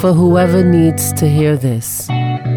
for whoever needs to hear this.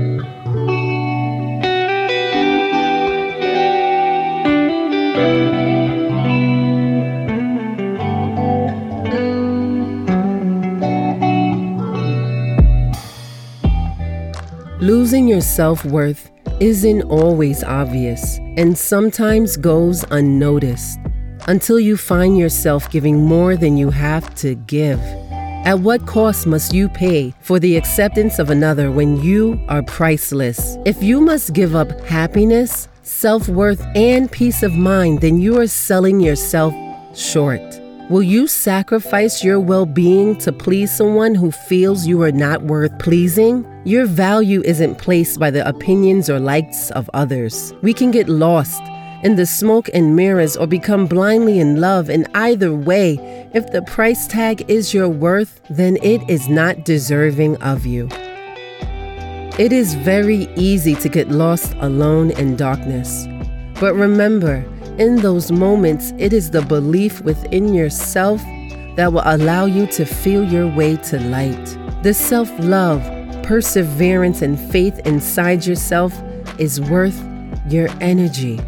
Losing your self-worth isn't always obvious and sometimes goes unnoticed until you find yourself giving more than you have to give. At what cost must you pay for the acceptance of another when you are priceless? If you must give up happiness, self-worth, and peace of mind, then you are selling yourself short. Will you sacrifice your well-being to please someone who feels you are not worth pleasing? Your value isn't placed by the opinions or likes of others. We can get lost in the smoke and mirrors or become blindly in love. In either way, if the price tag is your worth, then it is not deserving of you. It is very easy to get lost alone in darkness. But remember, in those moments, it is the belief within yourself that will allow you to feel your way to light. The self-love, perseverance, and faith inside yourself is worth your energy.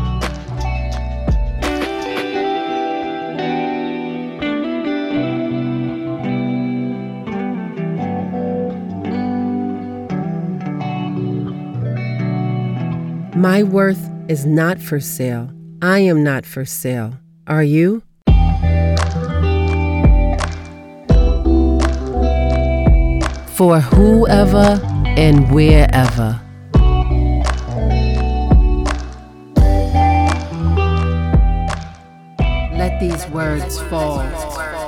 My worth is not for sale. I am not for sale. Are you? For whoever and wherever. Let these words fall.